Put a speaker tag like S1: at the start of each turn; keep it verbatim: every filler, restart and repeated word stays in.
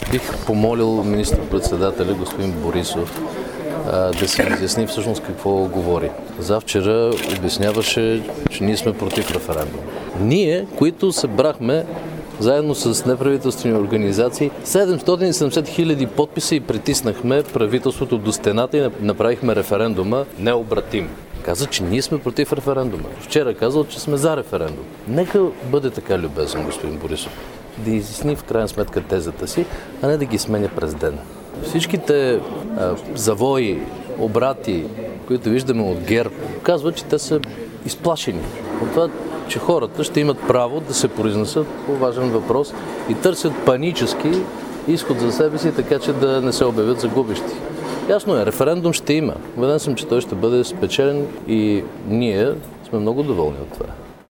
S1: Бих помолил министър-председателя господин Борисов да се изясни всъщност какво говори. Завчера обясняваше, че ние сме против референдум. Ние, които събрахме заедно с неправителствени организации седемстотин и седемдесет хиляди подписа и притиснахме правителството до стената и направихме референдума необратим. Каза, че ние сме против референдума. Вчера казал, че сме за референдум. Нека бъде така любезен, господин Борисов, да изясни в крайна сметка тезата си, а не да ги сменя през ден. Всичките а, завои, обрати, които виждаме от ГЕРБ, казват, че те са изплашени от това, че хората ще имат право да се произнесат по важен въпрос и търсят панически изход за себе си, така че да не се обявят за губещи. Ясно е, референдум ще има. Убеден съм, че той ще бъде спечелен и ние сме много доволни от това.